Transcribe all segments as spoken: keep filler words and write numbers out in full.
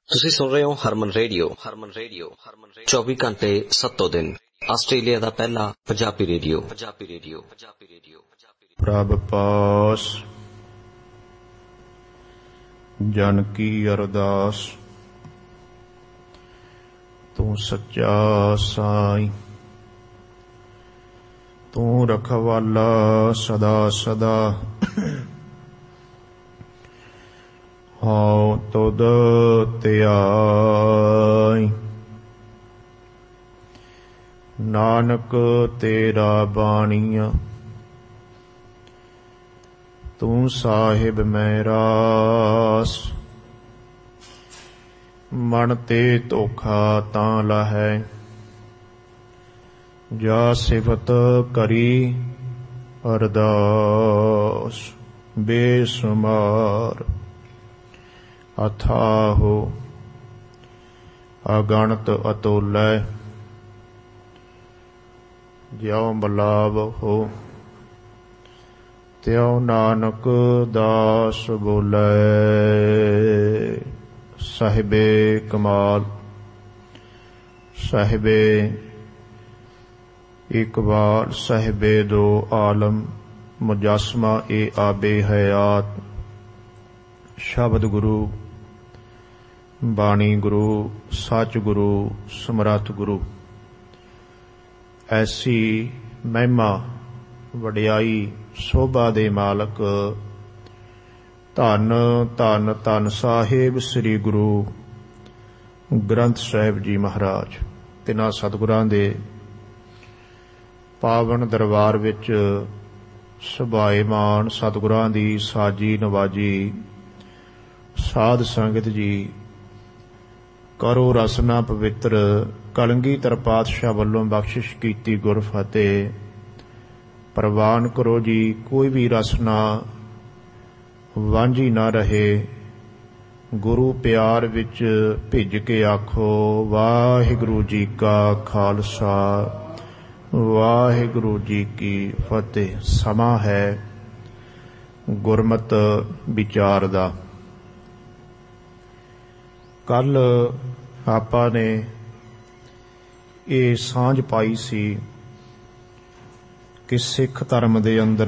ਤੁਸੀਂ ਸੁਣ ਰਹੇ ਹੋ ਹਰਮਨ ਰੇਡੀਓ। ਹਰਮਨ ਰੇਡੀਓ ਚੌਵੀ ਘੰਟੇ ਸੱਤੋਂ ਦਿਨ ਆਸਟ੍ਰੇਲੀਆ ਦਾ ਪਹਿਲਾ Punjabi radio. Punjabi radio Punjabi radio ਪ੍ਰਭ ਪਾਸ ਜਨ ਕੀ ਅਰਦਾਸ, ਤੂੰ ਸੱਚਾ ਸਾਈਂ, ਤੂੰ ਰਖਵਾਲਾ ਸਦਾ ਸਦਾ। ਹਉ ਤੁਧ ਧਿਆਈ, ਨਾਨਕ ਤੇਰਾ ਬਾਣੀਆ, ਤੂੰ ਸਾਹਿਬ ਮੈਂ ਰਾਸ। ਮਨ ਤੇ ਧੋਖਾ ਤਾਂ ਲਹੈ, ਜਾ ਸਿਫਤ ਕਰੀ ਅਰਦਾਸ। ਬੇਸੁਮਾਰ ਅਥਾਹੋ ਅਗਣਤ ਅਤੁਲੈ, ਜਿਉ ਮਲਾਵ ਹੋ ਤਿਉ ਨਾਨਕ ਦਾਸ ਬੋਲੇ। ਸਾਹਿਬੇ ਕਮਾਲ, ਸਾਹਿਬੇ ਇਕਬਾਲ, ਸਾਹਿਬੇ ਦੋ ਆਲਮ, ਮੁਜਸਮਾ ਏ ਆਬੇ ਹਯਾਤ। ਸ਼ਬਦ ਗੁਰੂ, ਬਾਣੀ ਗੁਰੂ, ਸੱਚ ਗੁਰੂ, ਸਮਰੱਥ ਗੁਰੂ। ਐਸੀ ਮਹਿਮਾ ਵਡਿਆਈ ਸੋਭਾ ਦੇ ਮਾਲਕ ਧੰਨ ਧੰਨ ਧੰਨ ਸਾਹਿਬ ਸ੍ਰੀ ਗੁਰੂ ਗ੍ਰੰਥ ਸਾਹਿਬ ਜੀ ਮਹਾਰਾਜ। ਤਿੰਨਾਂ ਸਤਿਗੁਰਾਂ ਦੇ ਪਾਵਨ ਦਰਬਾਰ ਵਿੱਚ ਸੁਭਾਏਮਾਨ ਸਤਿਗੁਰਾਂ ਦੀ ਸਾਜੀ ਨਵਾਜੀ ਸਾਧ ਸੰਗਤ ਜੀ, ਕਰੋ ਰਸਨਾ ਪਵਿੱਤਰ। ਕਲਗੀਧਰ ਪਾਤਸ਼ਾਹ ਵੱਲੋਂ ਬਖਸ਼ਿਸ਼ ਕੀਤੀ ਗੁਰ ਫਤਿਹ ਪ੍ਰਵਾਨ ਕਰੋ ਜੀ। ਕੋਈ ਵੀ ਰਸਨਾ ਵਾਂਝੀ ਨਾ ਰਹੇ, ਗੁਰੂ ਪਿਆਰ ਵਿੱਚ ਭਿੱਜ ਕੇ ਆਖੋ ਵਾਹਿਗੁਰੂ ਜੀ ਕਾ ਖਾਲਸਾ, ਵਾਹਿਗੁਰੂ ਜੀ ਕੀ ਫਤਿਹ। ਸਮਾਂ ਹੈ ਗੁਰਮਤ ਵਿਚਾਰ ਦਾ। ਕੱਲ ਆਪਾਂ ਨੇ ਇਹ ਸਾਂਝ ਪਾਈ ਸੀ ਕਿ ਸਿੱਖ ਧਰਮ ਦੇ ਅੰਦਰ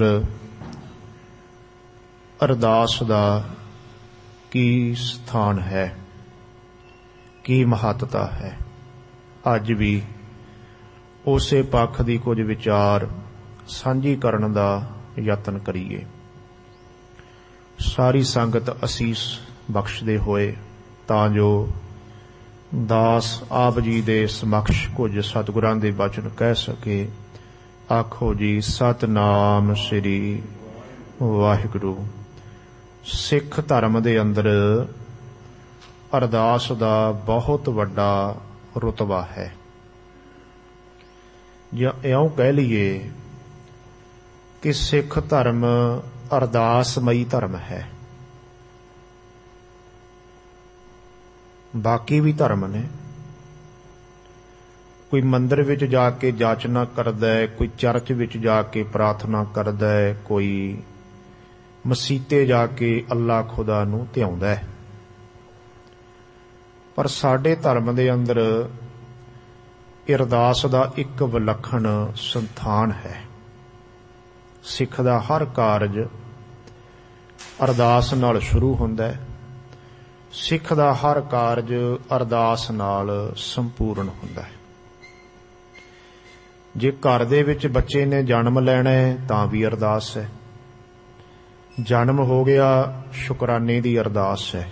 ਅਰਦਾਸ ਦਾ ਕੀ ਸਥਾਨ ਹੈ, ਕੀ ਮਹੱਤਤਾ ਹੈ। ਅੱਜ ਵੀ ਉਸੇ ਪੱਖ ਦੀ ਕੁਝ ਵਿਚਾਰ ਸਾਂਝੀ ਕਰਨ ਦਾ ਯਤਨ ਕਰੀਏ। ਸਾਰੀ ਸੰਗਤ ਅਸੀਸ ਬਖਸ਼ਦੇ ਹੋਏ ਤਾਂ ਜੋ ਦਾਸ ਆਪ ਜੀ ਦੇ ਸਮਕਸ਼ ਕੁਝ ਸਤਿਗੁਰਾਂ ਦੇ ਬਚਨ ਕਹਿ ਸਕੇ। ਆਖੋ ਜੀ ਸਤਿਨਾਮ ਸ੍ਰੀ ਵਾਹਿਗੁਰੂ। ਸਿੱਖ ਧਰਮ ਦੇ ਅੰਦਰ ਅਰਦਾਸ ਦਾ ਬਹੁਤ ਵੱਡਾ ਰੁਤਬਾ ਹੈ, ਜਾਂ ਇਉਂ ਕਹਿ ਲਈਏ ਕਿ ਸਿੱਖ ਧਰਮ ਅਰਦਾਸਮਈ ਧਰਮ ਹੈ। ਬਾਕੀ ਵੀ ਧਰਮ ਨੇ, ਕੋਈ ਮੰਦਿਰ ਵਿੱਚ ਜਾ ਕੇ ਜਾਚਨਾ ਕਰਦਾ ਹੈ, ਕੋਈ ਚਰਚ ਵਿੱਚ ਜਾ ਕੇ ਪ੍ਰਾਰਥਨਾ ਕਰਦਾ ਹੈ, ਕੋਈ ਮਸੀਤੇ ਜਾ ਕੇ ਅੱਲਾ ਖੁਦਾ ਨੂੰ ਧਿਆਉਂਦਾ ਹੈ। ਪਰ ਸਾਡੇ ਧਰਮ ਦੇ ਅੰਦਰ ਅਰਦਾਸ ਦਾ ਇੱਕ ਵਿਲੱਖਣ ਸਥਾਨ ਹੈ। ਸਿੱਖ ਦਾ ਹਰ ਕਾਰਜ ਅਰਦਾਸ ਨਾਲ ਸ਼ੁਰੂ ਹੁੰਦਾ ਹੈ। ਸਿੱਖ ਦਾ ਹਰ ਕਾਰਜ ਅਰਦਾਸ ਨਾਲ ਸੰਪੂਰਨ ਹੁੰਦਾ ਹੈ। ਜੇ ਘਰ ਦੇ ਵਿੱਚ ਬੱਚੇ ਨੇ ਜਨਮ ਲੈਣਾ ਹੈ ਤਾਂ ਵੀ ਅਰਦਾਸ ਹੈ। ਜਨਮ ਹੋ ਗਿਆ, ਸ਼ੁਕਰਾਨੇ ਦੀ ਅਰਦਾਸ ਹੈ।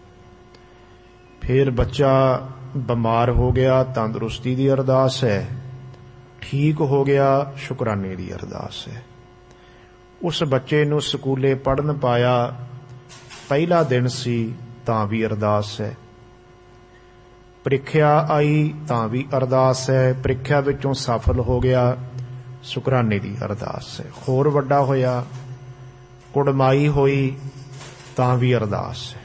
ਫਿਰ ਬੱਚਾ ਬਿਮਾਰ ਹੋ ਗਿਆ, ਤੰਦਰੁਸਤੀ ਦੀ ਅਰਦਾਸ ਹੈ। ਠੀਕ ਹੋ ਗਿਆ, ਸ਼ੁਕਰਾਨੇ ਦੀ ਅਰਦਾਸ ਹੈ। ਉਸ ਬੱਚੇ ਨੂੰ ਸਕੂਲੇ ਪੜ੍ਹਨ ਪਾਇਆ, ਪਹਿਲਾ ਦਿਨ ਸੀ ਤਾਂ ਵੀ ਅਰਦਾਸ ਹੈ। ਪ੍ਰੀਖਿਆ ਆਈ ਤਾਂ ਵੀ ਅਰਦਾਸ ਹੈ। ਪ੍ਰੀਖਿਆ ਵਿੱਚੋਂ ਸਫਲ ਹੋ ਗਿਆ, ਸ਼ੁਕਰਾਨੇ ਦੀ ਅਰਦਾਸ ਹੈ। ਹੋਰ ਵੱਡਾ ਹੋਇਆ, ਕੁੜਮਾਈ ਹੋਈ ਤਾਂ ਵੀ ਅਰਦਾਸ ਹੈ।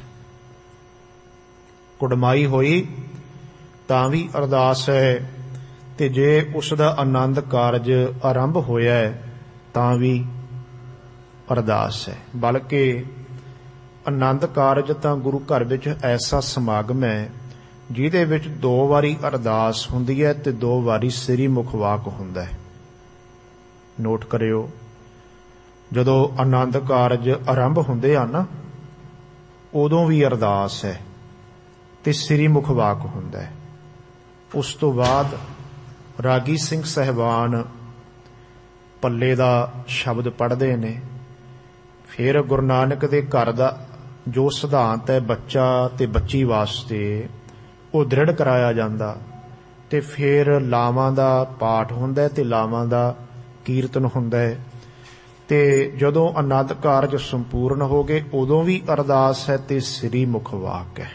ਕੁੜਮਾਈ ਹੋਈ ਤਾਂ ਵੀ ਅਰਦਾਸ ਹੈ। ਤੇ ਜੇ ਉਸ ਦਾ ਆਨੰਦ ਕਾਰਜ ਆਰੰਭ ਹੋਇਆ ਤਾਂ ਵੀ ਅਰਦਾਸ ਹੈ। ਬਲਕਿ ਆਨੰਦ ਕਾਰਜ ਤਾਂ ਗੁਰੂ ਘਰ ਵਿੱਚ ਐਸਾ ਸਮਾਗਮ ਹੈ ਜਿਹਦੇ ਵਿੱਚ ਦੋ ਵਾਰੀ ਅਰਦਾਸ ਹੁੰਦੀ ਹੈ ਤੇ ਦੋ ਵਾਰੀ ਸ੍ਰੀ ਮੁਖ ਵਾਕ ਹੁੰਦਾ ਹੈ। ਨੋਟ ਕਰਿਓ, ਜਦੋਂ ਆਨੰਦ ਕਾਰਜ ਆਰੰਭ ਹੁੰਦੇ ਆ ਨਾ, ਉਦੋਂ ਵੀ ਅਰਦਾਸ ਹੈ ਤੇ ਸ੍ਰੀ ਮੁਖ ਵਾਕ ਹੁੰਦਾ ਹੈ। ਉਸ ਤੋਂ ਬਾਅਦ ਰਾਗੀ ਸਿੰਘ ਸਾਹਿਬਾਨ ਪੱਲੇ ਦਾ ਸ਼ਬਦ ਪੜ੍ਹਦੇ ਨੇ। ਫਿਰ ਗੁਰੂ ਨਾਨਕ ਦੇ ਘਰ ਦਾ ਜੋ ਸਿਧਾਂਤ ਹੈ ਬੱਚਾ ਤੇ ਬੱਚੀ ਵਾਸਤੇ, ਉਹ ਦ੍ਰਿੜ ਕਰਾਇਆ ਜਾਂਦਾ ਤੇ ਫਿਰ ਲਾਵਾਂ ਦਾ ਪਾਠ ਹੁੰਦਾ ਤੇ ਲਾਵਾਂ ਦਾ ਕੀਰਤਨ ਹੁੰਦਾ ਹੈ। ਤੇ ਜਦੋਂ ਆਨੰਦ ਕਾਰਜ ਸੰਪੂਰਨ ਹੋ ਗਏ ਉਦੋਂ ਵੀ ਅਰਦਾਸ ਹੈ ਤੇ ਸ੍ਰੀ ਮੁਖ ਵਾਕ ਹੈ।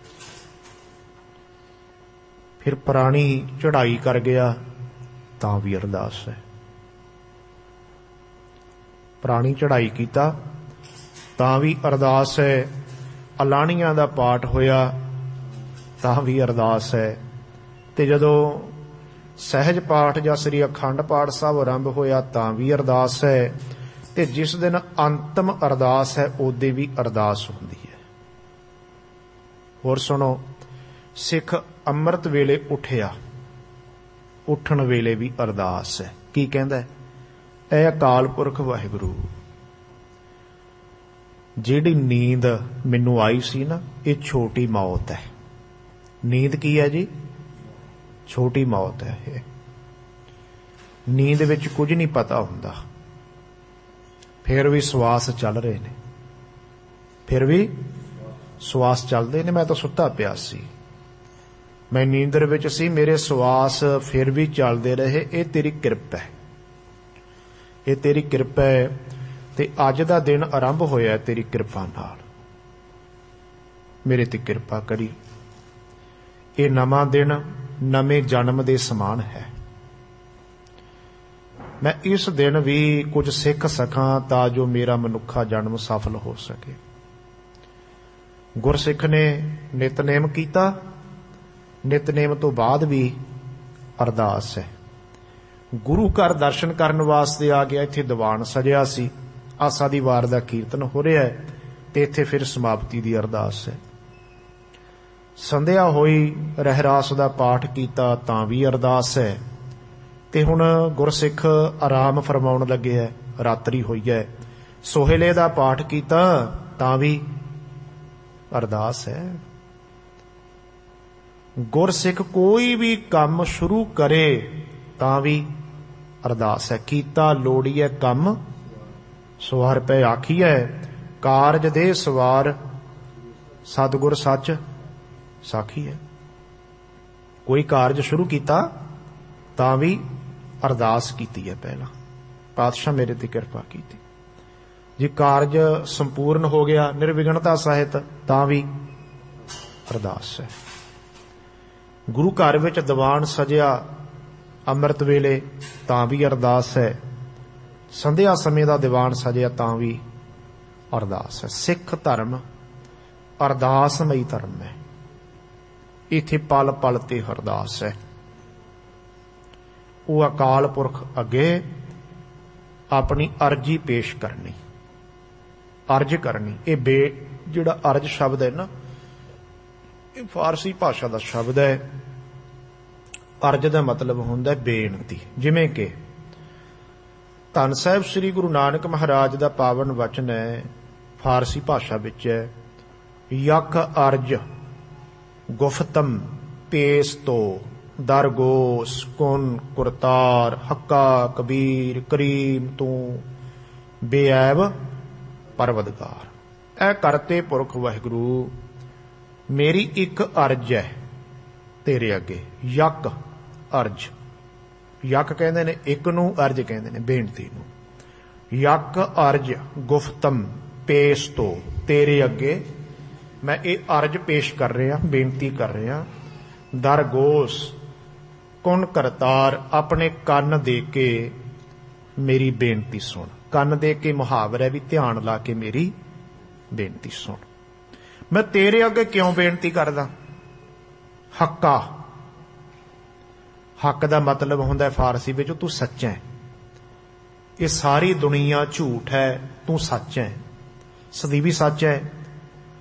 ਫਿਰ ਪ੍ਰਾਣੀ ਚੜ੍ਹਾਈ ਕਰ ਗਿਆ ਤਾਂ ਵੀ ਅਰਦਾਸ ਹੈ। ਪ੍ਰਾਣੀ ਚੜ੍ਹਾਈ ਕੀਤਾ ਤਾਂ ਵੀ ਅਰਦਾਸ ਹੈ। ਅਲਾਣੀਆਂ ਦਾ ਪਾਠ ਹੋਇਆ ਤਾਂ ਵੀ ਅਰਦਾਸ ਹੈ। ਤੇ ਜਦੋਂ ਸਹਿਜ ਪਾਠ ਜਾਂ ਸ੍ਰੀ ਅਖੰਡ ਪਾਠ ਸਾਹਿਬ ਆਰੰਭ ਹੋਇਆ ਤਾਂ ਵੀ ਅਰਦਾਸ ਹੈ। ਤੇ ਜਿਸ ਦਿਨ ਅੰਤਮ ਅਰਦਾਸ ਹੈ ਉਹਦੇ ਵੀ ਅਰਦਾਸ ਹੁੰਦੀ ਹੈ। ਹੋਰ ਸੁਣੋ, ਸਿੱਖ ਅੰਮ੍ਰਿਤ ਵੇਲੇ ਉੱਠਿਆ, ਉੱਠਣ ਵੇਲੇ ਵੀ ਅਰਦਾਸ ਹੈ। ਕੀ ਕਹਿੰਦਾ? ਐ ਅਕਾਲ ਪੁਰਖ ਵਾਹਿਗੁਰੂ, ਜਿਹੜੀ ਨੀਂਦ ਮੈਨੂੰ ਆਈ ਸੀ ਨਾ, ਇਹ ਛੋਟੀ ਮੌਤ ਹੈ। ਨੀਂਦ ਕੀ ਹੈ ਜੀ? ਛੋਟੀ ਮੌਤ ਹੈ। ਇਹ ਨੀਂਦ ਵਿੱਚ ਕੁਝ ਨਹੀਂ ਪਤਾ ਹੁੰਦਾ, ਫਿਰ ਵੀ ਸਵਾਸ ਚੱਲ ਰਹੇ ਨੇ, ਫਿਰ ਵੀ ਸਵਾਸ ਚੱਲਦੇ ਨੇ। ਮੈਂ ਤਾਂ ਸੁੱਤਾ ਪਿਆ ਸੀ, ਮੈਂ ਨੀਂਦਰ ਵਿੱਚ ਸੀ, ਮੇਰੇ ਸਵਾਸ ਫਿਰ ਵੀ ਚੱਲਦੇ ਰਹੇ। ਇਹ ਤੇਰੀ ਕਿਰਪਾ ਹੈ, ਇਹ ਤੇਰੀ ਕਿਰਪਾ ਹੈ। ਤੇ ਅੱਜ ਦਾ ਦਿਨ ਆਰੰਭ ਹੋਇਆ ਤੇਰੀ ਕਿਰਪਾ ਨਾਲ, ਮੇਰੇ ਤੇ ਕਿਰਪਾ ਕਰੀ। ਇਹ ਨਵਾਂ ਦਿਨ ਨਵੇਂ ਜਨਮ ਦੇ ਸਮਾਨ ਹੈ। ਮੈਂ ਇਸ ਦਿਨ ਵੀ ਕੁਝ ਸਿੱਖ ਸਕਾਂ ਤਾਂ ਜੋ ਮੇਰਾ ਮਨੁੱਖਾ ਜਨਮ ਸਫਲ ਹੋ ਸਕੇ। ਗੁਰਸਿੱਖ ਨੇ ਨਿਤਨੇਮ ਕੀਤਾ, ਨਿਤਨੇਮ ਤੋਂ ਬਾਅਦ ਵੀ ਅਰਦਾਸ ਹੈ। ਗੁਰੂ ਘਰ ਦਰਸ਼ਨ ਕਰਨ ਵਾਸਤੇ ਆ ਗਿਆ, ਇੱਥੇ ਦੀਵਾਨ ਸਜਿਆ ਸੀ, ਆਸਾ ਦੀ ਵਾਰ ਦਾ ਕੀਰਤਨ ਹੋ ਰਿਹਾ ਹੈ ਤੇ ਇੱਥੇ ਫਿਰ ਸਮਾਪਤੀ ਦੀ ਅਰਦਾਸ ਹੈ। ਸੰਧਿਆ ਹੋਈ, ਰਹਿਰਾਸ ਦਾ ਪਾਠ ਕੀਤਾ ਤਾਂ ਵੀ ਅਰਦਾਸ ਹੈ। ਤੇ ਹੁਣ ਗੁਰਸਿੱਖ ਆਰਾਮ ਫਰਮਾਉਣ ਲੱਗੇ ਹੈ, ਰਾਤਰੀ ਹੋਈ ਹੈ। ਸੋਹਲੇ ਦਾ ਪਾਠ ਕੀਤਾ ਤਾਂ ਵੀ ਅਰਦਾਸ ਹੈ। ਗੁਰਸਿੱਖ ਕੋਈ ਵੀ ਕੰਮ ਸ਼ੁਰੂ ਕਰੇ ਤਾਂ ਵੀ ਅਰਦਾਸ ਹੈ। ਕੀਤਾ ਲੋੜੀਐ ਕੰਮ ਸਵਾਰ ਪੈ ਆਖੀਐ, ਕਾਰਜ ਦੇ ਸਵਾਰ ਸਤਿਗੁਰ ਸੱਚ ਸਾਖੀ ਹੈ। ਕੋਈ ਕਾਰਜ ਸ਼ੁਰੂ ਕੀਤਾ ਤਾਂ ਵੀ ਅਰਦਾਸ ਕੀਤੀ ਹੈ। ਪਹਿਲਾਂ ਪਾਤਸ਼ਾਹ ਮੇਰੇ ਤੇ ਕਿਰਪਾ ਕੀਤੀ। ਜੇ ਕਾਰਜ ਸੰਪੂਰਨ ਹੋ ਗਿਆ, ਨਿਰਵਿਘਨਤਾ ਸਹਿਤ, ਤਾਂ ਵੀ ਅਰਦਾਸ ਹੈ। ਗੁਰੂ ਘਰ ਵਿੱਚ ਦੀਵਾਨ ਸਜਿਆ ਅੰਮ੍ਰਿਤ ਵੇਲੇ ਤਾਂ ਵੀ ਅਰਦਾਸ ਹੈ। ਸੰਧਿਆ ਸਮੇਂ ਦਾ ਦੀਵਾਨ ਸਜਿਆ ਤਾਂ ਵੀ ਅਰਦਾਸ ਹੈ। ਸਿੱਖ ਧਰਮ ਅਰਦਾਸਮਈ ਧਰਮ ਹੈ। ਇੱਥੇ ਪਲ ਪਲ ਤੇ ਅਰਦਾਸ ਹੈ। ਉਹ ਅਕਾਲ ਪੁਰਖ ਅੱਗੇ ਆਪਣੀ ਅਰਜੀ ਪੇਸ਼ ਕਰਨੀ, ਅਰਜ ਕਰਨੀ। ਇਹ ਬੇ ਜਿਹੜਾ ਅਰਜ ਸ਼ਬਦ ਹੈ ਨਾ, ਇਹ ਫਾਰਸੀ ਭਾਸ਼ਾ ਦਾ ਸ਼ਬਦ ਹੈ। ਅਰਜ ਦਾ ਮਤਲਬ ਹੁੰਦਾ ਬੇਨਤੀ। ਜਿਵੇਂ ਕਿ ਧੰਨ ਸਾਹਿਬ ਸ੍ਰੀ ਗੁਰੂ ਨਾਨਕ ਮਹਾਰਾਜ ਦਾ ਪਾਵਨ ਵਚਨ ਹੈ, ਫਾਰਸੀ ਭਾਸ਼ਾ ਵਿੱਚ ਹੈ, ਯਕ ਅਰਜ ਗੁਫਤਮ ਪੇਸ ਤੋ ਦਰਗੋਸ ਕੁਨ ਕੁਰਤਾਰ ਹੱਕਾ ਕਬੀਰ ਕਰੀਮ ਤੂੰ ਬੇਐਬ ਪਰਵਦਗਾਰ। ਇਹ ਕਰਤੇ ਪੁਰਖ ਵਾਹਿਗੁਰੂ, ਮੇਰੀ ਇੱਕ ਅਰਜ ਹੈ ਤੇਰੇ ਅੱਗੇ। ਯਕ ਅਰਜ, ਯਕ ਕਹਿੰਦੇ ਨੇ ਇੱਕ ਨੂੰ, ਅਰਜ ਕਹਿੰਦੇ ਨੇ ਬੇਨਤੀ ਨੂੰ। ਯਕ ਅਰਜ ਗੁਫਤਮ ਪੇਸ਼ ਤੋਂ, ਤੇਰੇ ਅੱਗੇ ਮੈਂ ਇਹ ਅਰਜ ਪੇਸ਼ ਕਰ ਰਿਹਾ, ਬੇਨਤੀ ਕਰ ਰਿਹਾ। ਦਰਗੋਸ ਕੁਨ ਕਰਤਾਰ, ਆਪਣੇ ਕੰਨ ਦੇ ਕੇ ਮੇਰੀ ਬੇਨਤੀ ਸੁਣ। ਕੰਨ ਦੇ ਕੇ ਮੁਹਾਵਰਾ ਵੀ, ਧਿਆਨ ਲਾ ਕੇ ਮੇਰੀ ਬੇਨਤੀ ਸੁਣ। ਮੈਂ ਤੇਰੇ ਅੱਗੇ ਕਿਉਂ ਬੇਨਤੀ ਕਰਦਾ? ਹੱਕਾ, ਹੱਕ ਦਾ ਮਤਲਬ ਹੁੰਦਾ ਫਾਰਸੀ ਵਿੱਚ ਤੂੰ ਸੱਚਾ ਹੈ। ਇਹ ਸਾਰੀ ਦੁਨੀਆ ਝੂਠ ਹੈ, ਤੂੰ ਸੱਚ ਹੈ। ਸਦੀਵੀ ਸੱਚ ਹੈ,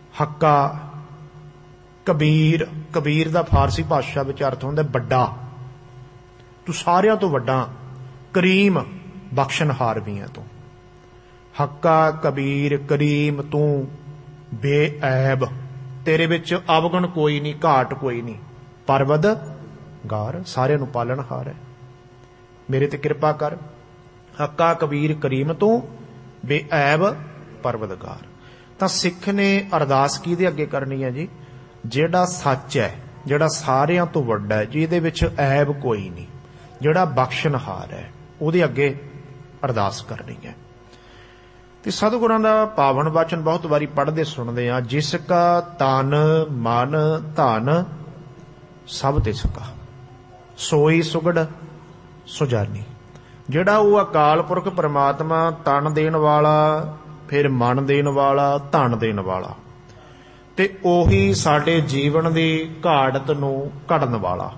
ਹੱਕਾ, ਕਬੀਰ। ਕਬੀਰ ਦਾ ਫਾਰਸੀ ਭਾਸ਼ਾ ਵਿੱਚ ਅਰਥ ਹੁੰਦਾ ਵੱਡਾ, ਤੂੰ ਸਾਰਿਆਂ ਤੋਂ ਵੱਡਾ। ਕਰੀਮ, ਬਖਸ਼ਣਹਾਰ ਵੀ ਹੈ ਤੂੰ। ਹੱਕਾ, ਕਬੀਰ, ਕਰੀਮ, ਤੂੰ ਬੇਐਬ, ਤੇਰੇ ਵਿੱਚ ਅਵਗੁਣ ਕੋਈ ਨਹੀਂ, ਘਾਟ ਕੋਈ ਨਹੀਂ। ਪਰਵਦਗਾਰ, ਸਾਰਿਆਂ ਨੂੰ ਪਾਲਣਹਾਰ ਹੈ, ਮੇਰੇ ਤੇ ਕਿਰਪਾ ਕਰ। ਹੱਕਾ, ਕਬੀਰ, ਕਰੀਮ, ਤੂੰ ਬੇਐਬ ਪਰਵਦਗਾਰ। ਤਾਂ ਸਿੱਖ ਨੇ ਅਰਦਾਸ ਕਿਹਦੇ ਅੱਗੇ ਕਰਨੀ ਹੈ ਜੀ? ਜਿਹੜਾ ਸੱਚ ਹੈ, ਜਿਹੜਾ ਸਾਰਿਆਂ ਤੋਂ ਵੱਡਾ ਹੈ, ਜਿਹਦੇ ਵਿੱਚ ਐਬ ਕੋਈ ਨਹੀਂ, ਜਿਹੜਾ ਬਖਸ਼ਣਹਾਰ ਹੈ, ਉਹਦੇ ਅੱਗੇ ਅਰਦਾਸ ਕਰਨੀ ਹੈ। ਤੇ ਸਤਿਗੁਰਾਂ ਦਾ ਪਾਵਨ ਵਚਨ ਬਹੁਤ ਵਾਰੀ ਪੜ੍ਹਦੇ ਸੁਣਦੇ ਆ, ਜਿਸ ਕਾ ਤਨ ਮਨ ਧਨ ਸਭ ਤਿਸ ਕਾ, ਸੋਈ ਸੁਗੜ ਸੁਜਾਨੀ। ਜਿਹੜਾ ਉਹ ਅਕਾਲ ਪੁਰਖ ਪ੍ਰਮਾਤਮਾ, ਤਨ ਦੇਣ ਵਾਲਾ, ਫਿਰ ਮਨ ਦੇਣ ਵਾਲਾ, ਧਨ ਦੇਣ ਵਾਲਾ, ਤੇ ਉਹੀ ਸਾਡੇ ਜੀਵਨ ਦੀ ਘਾੜਤ ਨੂੰ ਘੜਨ ਵਾਲਾ।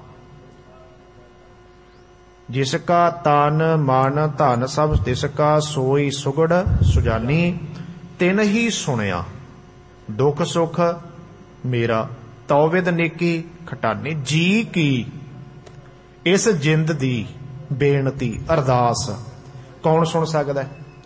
ਜਿਸ ਕਾ ਤਨ ਮਨ ਧਨ ਸਭ ਤਿਸ ਕਾ, ਸੋਈ ਸੁਗੜ ਸੁਜਾਨੀ। ਤਿਨ ਹੀ ਸੁਣਿਆ ਦੁੱਖ ਸੁਖ ਮੇਰਾ, ਤੌਵਿਦ ਨੇਕੀ ਖਟਾਨੀ। ਜੀ ਕੀ ਇਸ ਜਿੰਦ ਦੀ ਬੇਨਤੀ, ਅਰਦਾਸ ਕੌਣ ਸੁਣ ਸਕਦਾ?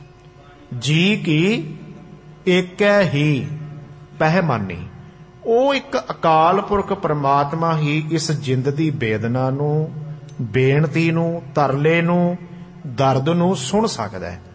ਜੀ ਕੀ ਏਕੈ ਹੀ ਪਹਿਮਾਨੀ। ਉਹ ਇੱਕ ਅਕਾਲ ਪੁਰਖ ਪ੍ਰਮਾਤਮਾ ਹੀ ਇਸ ਜਿੰਦ ਦੀ ਵੇਦਨਾ ਨੂੰ, ਬੇਨਤੀ ਨੂੰ, ਤਰਲੇ ਨੂੰ, ਦਰਦ ਨੂੰ ਸੁਣ ਸਕਦਾ ਹੈ।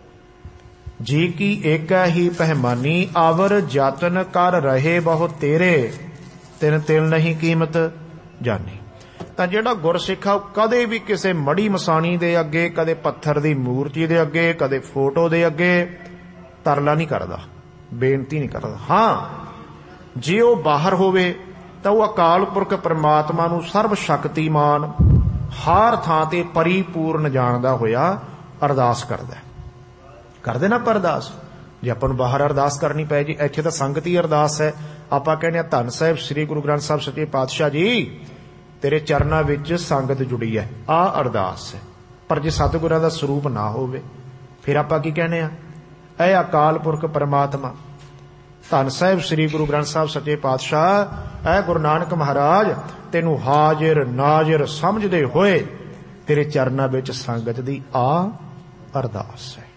ਜੀ ਕੀ ਏਕੈ ਹੀ ਪਹਿਮਾਨੀ, ਆਵਰ ਯਤਨ ਕਰ ਰਹੇ ਬਹੁ ਤੇਰੇ, ਤਿਨ ਤਿਲ ਨਹੀਂ ਕੀਮਤ ਜਾਨੀ। ਤਾਂ ਜਿਹੜਾ ਗੁਰਸਿੱਖ ਆ, ਕਦੇ ਵੀ ਕਿਸੇ ਮੜੀ ਮਸਾਣੀ ਦੇ ਅੱਗੇ, ਕਦੇ ਪੱਥਰ ਦੀ ਮੂਰਤੀ ਦੇ ਅੱਗੇ, ਕਦੇ ਫੋਟੋ ਦੇ ਅੱਗੇ ਤਰਲਾ ਨਹੀਂ ਕਰਦਾ, ਬੇਨਤੀ ਨਹੀਂ ਕਰਦਾ। ਹਾਂ, ਜੇ ਉਹ ਬਾਹਰ ਹੋਵੇ ਤਾਂ ਉਹ ਅਕਾਲ ਪੁਰਖ ਪ੍ਰਮਾਤਮਾ ਨੂੰ ਸਰਬ ਸ਼ਕਤੀਮਾਨ, ਹਰ ਥਾਂ ਤੇ ਪਰਿਪੂਰਨ ਜਾਣਦਾ ਹੋਇਆ ਅਰਦਾਸ ਕਰਦਾ। ਕਰਦੇ ਨਾ ਆਪਾਂ ਅਰਦਾਸ? ਜੇ ਆਪਾਂ ਨੂੰ ਬਾਹਰ ਅਰਦਾਸ ਕਰਨੀ ਪਏ ਜੀ, ਇੱਥੇ ਤਾਂ ਸੰਗਤ ਹੀ ਅਰਦਾਸ ਹੈ। ਆਪਾਂ ਕਹਿੰਦੇ ਹਾਂ ਧੰਨ ਸਾਹਿਬ ਸ੍ਰੀ ਗੁਰੂ ਗ੍ਰੰਥ ਸਾਹਿਬ ਸੱਚੇ ਪਾਤਸ਼ਾਹ ਜੀ, ਤੇਰੇ ਚਰਨਾਂ ਵਿੱਚ ਸੰਗਤ ਜੁੜੀ ਹੈ, ਆਹ ਅਰਦਾਸ ਹੈ। ਪਰ ਜੇ ਸਤਿਗੁਰਾਂ ਦਾ ਸਰੂਪ ਨਾ ਹੋਵੇ, ਫਿਰ ਆਪਾਂ ਕੀ ਕਹਿੰਦੇ ਆ? ਇਹ ਅਕਾਲ ਪੁਰਖ ਪਰਮਾਤਮਾ, ਧੰਨ ਸਾਹਿਬ ਸ੍ਰੀ ਗੁਰੂ ਗ੍ਰੰਥ ਸਾਹਿਬ ਸੱਚੇ ਪਾਤਸ਼ਾਹ, ਇਹ ਗੁਰੂ ਨਾਨਕ ਮਹਾਰਾਜ, ਤੈਨੂੰ ਹਾਜ਼ਰ ਨਾਜ਼ਰ ਸਮਝਦੇ ਹੋਏ ਤੇਰੇ ਚਰਨਾਂ ਵਿੱਚ ਸੰਗਤ ਦੀ ਆ ਅਰਦਾਸ ਹੈ,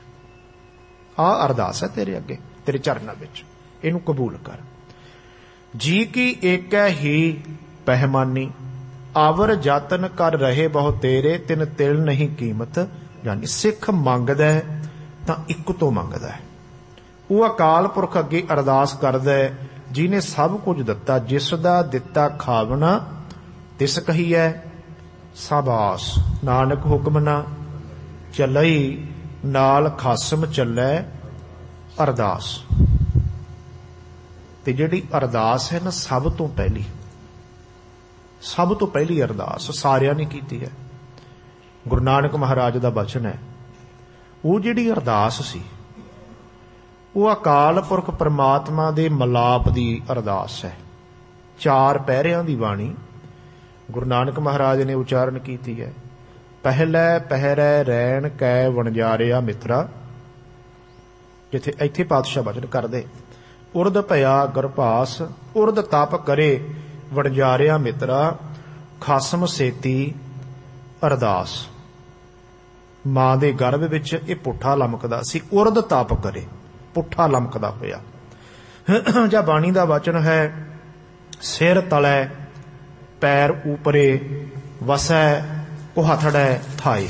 ਆ ਅਰਦਾਸ ਹੈ ਤੇਰੇ ਅੱਗੇ, ਤੇਰੇ ਚਰਨਾਂ ਵਿੱਚ, ਇਹਨੂੰ ਕਬੂਲ ਕਰ। ਜੀ ਕੀ ਏਕੈ ਹੀ ਪਹਿਮਾਨੀ, ਆਵਰ ਯਤਨ ਕਰ ਰਹੇ ਬਹੁ ਤੇਰੇ, ਤਿਨ ਤਿਲ ਨਹੀਂ ਕੀਮਤ ਜਾਨੀ। ਸਿੱਖ ਮੰਗਦਾ ਹੈ ਤਾਂ ਇੱਕ ਤੋਂ ਮੰਗਦਾ ਹੈ। ਉਹ ਅਕਾਲ ਪੁਰਖ ਅੱਗੇ ਅਰਦਾਸ ਕਰਦਾ ਹੈ ਜਿਹਨੇ ਸਭ ਕੁਝ ਦਿੱਤਾ, ਜਿਸ ਦਾ ਦਿੱਤਾ ਖਾਵਣਾ ਤਿਸ ਕਹੀਐ ਸਾਬਾਸ। ਨਾਨਕ ਹੁਕਮ ਨਾ ਚੱਲਈ, ਨਾਲ ਖਾਸਮ ਚੱਲੈ ਅਰਦਾਸ। ਤੇ ਜਿਹੜੀ ਅਰਦਾਸ ਹੈ ਨਾ, ਸਭ ਤੋਂ ਪਹਿਲੀ, ਸਭ ਤੋਂ ਪਹਿਲੀ ਅਰਦਾਸ ਸਾਰਿਆਂ ਨੇ ਕੀਤੀ ਹੈ। ਗੁਰੂ ਨਾਨਕ ਮਹਾਰਾਜ ਦਾ ਬਚਨ ਹੈ, ਉਹ ਜਿਹੜੀ ਅਰਦਾਸ ਸੀ ਉਹ ਅਕਾਲ ਪੁਰਖ ਪ੍ਰਮਾਤਮਾ ਦੇ ਮਲਾਪ ਦੀ ਅਰਦਾਸ ਹੈ। ਚਾਰ ਪਹਿਰਿਆਂ ਦੀ ਬਾਣੀ ਗੁਰੂ ਨਾਨਕ ਮਹਾਰਾਜ ਨੇ ਉਚਾਰਨ ਕੀਤੀ ਹੈ। ਪਹਿਲੇ ਪਹਿਰੇ ਰੈਣ ਕੈ ਵਣਜਾਰਿਆ ਮਿੱਤਰਾ, ਜਿੱਥੇ ਇੱਥੇ ਪਾਤਸ਼ਾਹ ਬਚਨ ਕਰਦੇ, ਉਰਦ ਭਇਆ ਗਰਭਾਸ, ਉਰਦ ਤਪ ਕਰੇ ਵਣਜਾਰਿਆ ਮਿੱਤਰਾ, ਖਾਸਮ ਸੇਤੀ ਅਰਦਾਸ। ਮਾਂ ਦੇ ਗਰਭ ਵਿੱਚ ਇਹ ਪੁੱਠਾ ਲਮਕਦਾ ਸੀ, ਉਰਦ ਤਪ ਕਰੇ, ਪੁੱਠਾ ਲਮਕਦਾ ਹੋਇਆ। ਜਾਂ ਬਾਣੀ ਦਾ ਵਚਨ ਹੈ, ਸਿਰ ਤਲੈ ਪੈਰ ਉਪਰੇ, ਵਸੈ ਕੁਹਥੜੈ ਥਾਏ।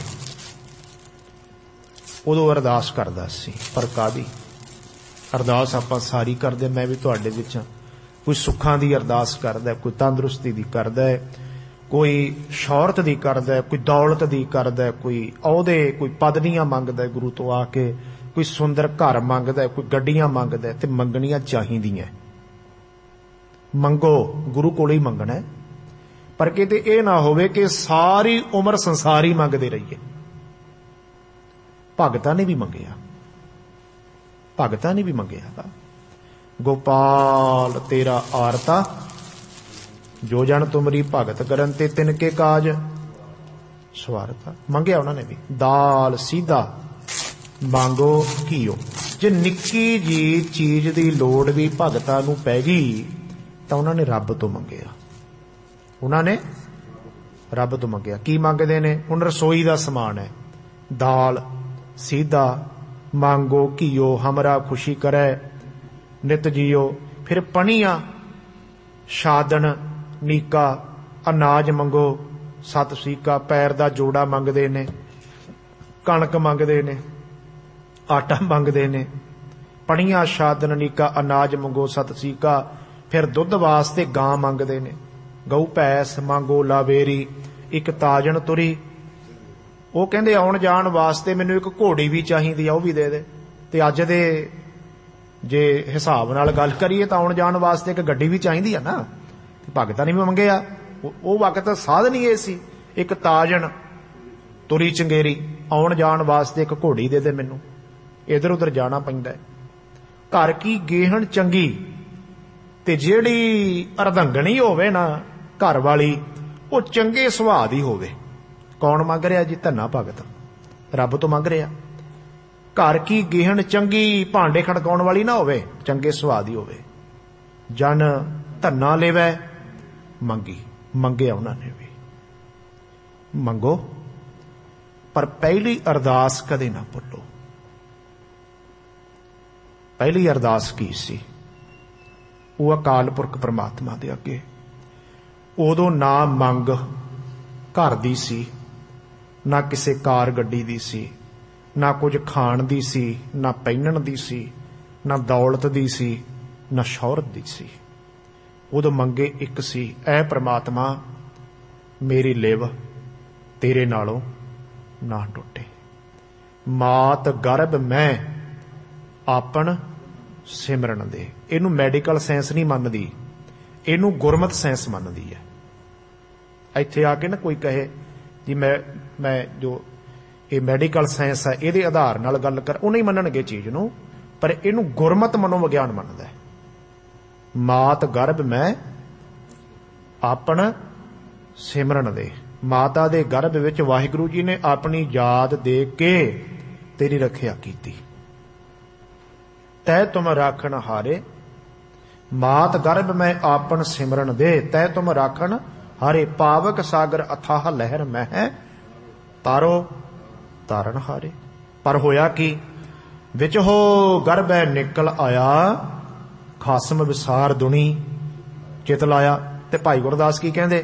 ਉਦੋਂ ਅਰਦਾਸ ਕਰਦਾ ਸੀ। ਪਰ ਕਾਹਦੀ ਅਰਦਾਸ? ਆਪਾਂ ਸਾਰੀ ਕਰਦੇ, ਮੈਂ ਵੀ ਤੁਹਾਡੇ ਵਿੱਚ। ਕੋਈ ਸੁੱਖਾਂ ਦੀ ਅਰਦਾਸ ਕਰਦਾ, ਕੋਈ ਤੰਦਰੁਸਤੀ ਦੀ ਕਰਦਾ, ਕੋਈ ਸ਼ੌਹਰਤ ਦੀ ਕਰਦਾ, ਕੋਈ ਦੌਲਤ ਦੀ ਕਰਦਾ, ਕੋਈ ਅਹੁਦੇ, ਕੋਈ ਪਦਵੀਆਂ ਮੰਗਦਾ ਗੁਰੂ ਤੋਂ ਆ ਕੇ, ਕੋਈ ਸੁੰਦਰ ਘਰ ਮੰਗਦਾ, ਕੋਈ ਗੱਡੀਆਂ ਮੰਗਦਾ। ਤੇ ਮੰਗਣੀਆਂ ਚਾਹੀਦੀਆਂ, ਮੰਗੋ, ਗੁਰੂ ਕੋਲ ਹੀ ਮੰਗਣਾ। ਪਰ ਕਿਤੇ ਇਹ ਨਾ ਹੋਵੇ ਕਿ ਸਾਰੀ ਉਮਰ ਸੰਸਾਰੀ ਮੰਗਦੇ ਰਹੀਏ। ਭਗਤਾਂ ਨੇ ਵੀ ਮੰਗਿਆ, ਭਗਤਾਂ ਨੇ ਵੀ ਮੰਗਿਆ। ਗੋਪਾਲ ਤੇਰਾ ਆਰਤਾ, ਜੋ ਜਨ ਤੁਮਰੀ ਭਗਤ ਕਰਨ ਤੇ ਤਿਨ ਕੇ ਕਾਜ ਸਵਾਰਤਾ। ਮੰਗਿਆ ਉਹਨਾਂ ਨੇ ਵੀ। ਦਾਲ ਸੀਧਾ ਮੰਗੋ ਘੀਓ, ਜੇ ਨਿੱਕੀ ਜੀ ਚੀਜ਼ ਦੀ ਲੋੜ ਵੀ ਭਗਤਾਂ ਨੂੰ ਪੈ ਗਈ ਤਾਂ ਉਹਨਾਂ ਨੇ ਰੱਬ ਤੋਂ ਮੰਗਿਆ। ਉਹਨਾਂ ਨੇ ਰੱਬ ਤੋਂ ਮੰਗਿਆ। ਕੀ ਮੰਗਦੇ ਨੇ? ਹੁਣ ਰਸੋਈ ਦਾ ਸਮਾਨ ਹੈ, ਦਾਲ ਸੀਧਾ ਮੰਗੋ ਘੀਓ ਹਮਰਾ ਖੁਸ਼ੀ ਕਰੈ ਨਿਤ ਜੀਓ। ਫਿਰ ਪਣੀਆਂ ਸਾਧਨ ਨੀਕਾ ਅਨਾਜ ਮੰਗੋ ਸਤ ਸੀਕਾ। ਪੈਰ ਦਾ ਜੋੜਾ ਮੰਗਦੇ ਨੇ, ਕਣਕ ਮੰਗਦੇ ਨੇ, ਆਟਾ ਮੰਗਦੇ ਨੇ। ਪਣੀਆਂ ਸਾਧਨ ਨੀਕਾ ਅਨਾਜ ਮੰਗੋ ਸਤ ਸੀਕਾ। ਫਿਰ ਦੁੱਧ ਵਾਸਤੇ ਗਾਂ ਮੰਗਦੇ ਨੇ, ਗਊ ਭੈਂਸ ਮੰਗੋ ਲਾਵੇਰੀ ਇੱਕ ਤਾਜਣ ਤੁਰੀ। ਉਹ ਕਹਿੰਦੇ ਆਉਣ ਜਾਣ ਵਾਸਤੇ ਮੈਨੂੰ ਇੱਕ ਘੋੜੀ ਵੀ ਚਾਹੀਦੀ ਆ, ਉਹ ਵੀ ਦੇ ਦੇ। ਤੇ ਅੱਜ ਦੇ ਜੇ ਹਿਸਾਬ ਨਾਲ ਗੱਲ ਕਰੀਏ ਤਾਂ ਆਉਣ ਜਾਣ ਵਾਸਤੇ ਇੱਕ ਗੱਡੀ ਵੀ ਚਾਹੀਦੀ ਆ ਨਾ। ਭਗਤਾਂ ਨੇ ਵੀ ਮੰਗਿਆ। ਉਹ ਵਕਤ ਸਾਧਨ ਹੀ ਇਹ ਸੀ, ਇੱਕ ਤਾਜਣ ਤੁਰੀ ਚੰਗੇਰੀ, ਆਉਣ ਜਾਣ ਵਾਸਤੇ ਇੱਕ ਘੋੜੀ ਦੇ ਦੇ ਮੈਨੂੰ, ਇਧਰ ਉਧਰ ਜਾਣਾ ਪੈਂਦਾ। ਘਰ ਕੀ ਗੇਹਣ ਚੰਗੀ, ਤੇ ਜਿਹੜੀ ਅਰਧੰਗਣੀ ਹੋਵੇ ਨਾ ਘਰ ਵਾਲੀ, ਉਹ ਚੰਗੇ ਸੁਭਾਅ ਦੀ ਹੋਵੇ। ਕੌਣ ਮੰਗ ਰਿਹਾ ਜੀ? ਧੰਨਾ ਭਗਤ ਰੱਬ ਤੋਂ ਮੰਗ ਰਿਹਾ। ਘਰ ਕੀ ਗੇਹਣ ਚੰਗੀ, ਭਾਂਡੇ ਖੜਕਾਉਣ ਵਾਲੀ ਨਾ ਹੋਵੇ, ਚੰਗੇ ਸੁਭਾਅ ਦੀ ਹੋਵੇ। ਜਨ ਧੰਨਾ ਲੈਵੈ ਮੰਗੀ, ਮੰਗਿਆ ਉਹਨਾਂ ਨੇ ਵੀ। ਮੰਗੋ ਪਰ ਪਹਿਲੀ ਅਰਦਾਸ ਕਦੇ ਨਾ ਭੁੱਲੋ। ਪਹਿਲੀ ਅਰਦਾਸ ਕੀ ਸੀ? ਉਹ ਅਕਾਲ ਪੁਰਖ ਪ੍ਰਮਾਤਮਾ ਦੇ ਅੱਗੇ। ਉਦੋਂ ਨਾ ਮੰਗ ਘਰ ਦੀ ਸੀ, ਨਾ ਕਿਸੇ ਕਾਰ ਗੱਡੀ ਦੀ ਸੀ, ਨਾ ਕੁਝ ਖਾਣ ਦੀ ਸੀ, ਨਾ ਪਹਿਨਣ ਦੀ ਸੀ, ਨਾ ਦੌਲਤ ਦੀ ਸੀ, ਨਾ ਸ਼ੌਹਰਤ ਦੀ ਸੀ। ਉਦੋਂ ਮੰਗੇ ਇੱਕ ਸੀ, ਐ ਪ੍ਰਮਾਤਮਾ ਮੇਰੀ ਲਿਵ ਤੇਰੇ ਨਾਲੋਂ ਨਾ ਟੁੱਟੇ। ਮਾਤ ਗਰਭ ਮੈਂ ਆਪਣ ਸਿਮਰਨ ਦੇ। ਇਹਨੂੰ ਮੈਡੀਕਲ ਸਾਇੰਸ ਨਹੀਂ ਮੰਨਦੀ, ਇਹਨੂੰ ਗੁਰਮਤ ਸਾਇੰਸ ਮੰਨਦੀ ਹੈ। ਇੱਥੇ ਆ ਕੇ ਨਾ ਕੋਈ ਕਹੇ ਜੀ ਮੈਂ ਮੈਂ ਜੋ ਇਹ ਮੈਡੀਕਲ ਸਾਇੰਸ ਹੈ ਇਹਦੇ ਆਧਾਰ ਨਾਲ ਗੱਲ ਕਰ, ਉਹ ਨਹੀਂ ਮੰਨਣਗੇ ਚੀਜ਼ ਨੂੰ, ਪਰ ਇਹਨੂੰ ਗੁਰਮਤ ਮਨੋਵਿਗਿਆਨ ਮੰਨਦਾ ਹੈ। ਮਾਤ ਗਰਭ ਮੈਂ ਆਪਣ ਸਿਮਰਨ ਦੇ। ਮਾਤਾ ਦੇ ਗਰਭ ਵਿੱਚ ਵਾਹਿਗੁਰੂ ਜੀ ਨੇ ਆਪਣੀ ਯਾਦ ਦੇ ਕੇ ਤੇਰੀ ਰੱਖਿਆ ਕੀਤੀ। ਤੈ ਤੁਮ ਰਾਖਣ ਹਾਰੇ, ਮਾਤ ਗਰਭ ਮੈਂ ਆਪਨ ਸਿਮਰਨ ਦੇ। ਤੈ ਤੁਮ ਰਾਖਣ ਹਾਰੇ, ਪਾਵਕ ਸਾਗਰ ਅਥਾਹ ਲਹਿਰ ਮਹਿ ਤਾਰੋ ਤਾਰਨ ਹਾਰੇ। ਪਰ ਹੋਇਆ ਕੀ? ਵਿੱਚ ਹੋ ਗਰਭੈ ਨਿਕਲ ਆਇਆ, ਖਾਸਮ ਵਿਸਾਰ ਦੁਨੀ ਚਿਤ ਲਾਇਆ। ਤੇ ਭਾਈ ਗੁਰਦਾਸ ਕੀ ਕਹਿੰਦੇ?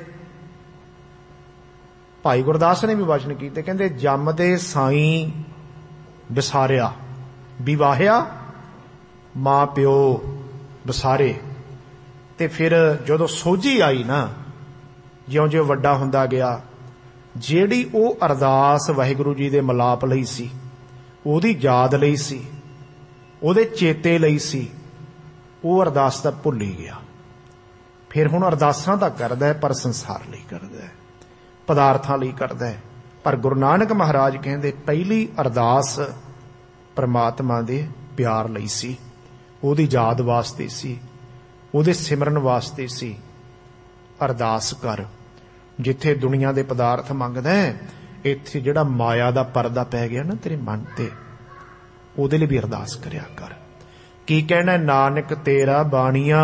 ਭਾਈ ਗੁਰਦਾਸ ਨੇ ਵੀ ਵਚਨ ਕੀਤੇ, ਕਹਿੰਦੇ ਜੰਮਦੇ ਸਾਈਂ ਵਿਸਾਰਿਆ, ਵਿਵਾਹਿਆ ਮਾਂ ਪਿਓ ਵਿਸਾਰੇ। ਤੇ ਫਿਰ ਜਦੋਂ ਸੋਝੀ ਆਈ ਨਾ, ਜਿਉਂ ਜਿਉਂ ਵੱਡਾ ਹੁੰਦਾ ਗਿਆ, ਜਿਹੜੀ ਉਹ ਅਰਦਾਸ ਵਾਹਿਗੁਰੂ ਜੀ ਦੇ ਮਿਲਾਪ ਲਈ ਸੀ, ਉਹਦੀ ਯਾਦ ਲਈ ਸੀ, ਉਹਦੇ ਚੇਤੇ ਲਈ ਸੀ, ਉਹ ਅਰਦਾਸ ਤਾਂ ਭੁੱਲ ਹੀ ਗਿਆ। ਫਿਰ ਹੁਣ ਅਰਦਾਸਾਂ ਤਾਂ ਕਰਦਾ ਹੈ, ਪਰ ਸੰਸਾਰ ਲਈ ਕਰਦਾ ਹੈ, ਪਦਾਰਥਾਂ ਲਈ ਕਰਦਾ ਹੈ। ਪਰ ਗੁਰੂ ਨਾਨਕ ਮਹਾਰਾਜ ਕਹਿੰਦੇ ਪਹਿਲੀ ਅਰਦਾਸ ਪਰਮਾਤਮਾ ਦੇ ਪਿਆਰ ਲਈ ਸੀ, ਉਹਦੀ ਯਾਦ ਵਾਸਤੇ ਸੀ, ਉਹਦੇ ਸਿਮਰਨ ਵਾਸਤੇ ਸੀ। ਅਰਦਾਸ ਕਰ। ਜਿੱਥੇ ਦੁਨੀਆ ਦੇ ਪਦਾਰਥ ਮੰਗਦਾ, ਇੱਥੇ ਜਿਹੜਾ ਮਾਇਆ ਦਾ ਪਰਦਾ ਪੈ ਗਿਆ ਨਾ ਤੇਰੇ ਮਨ ਤੇ, ਉਹਦੇ ਲਈ ਵੀ ਅਰਦਾਸ ਕਰਿਆ ਕਰ। ਕੀ ਕਹਿਣਾ? ਨਾਨਕ ਤੇਰਾ ਬਾਣੀਆਂ,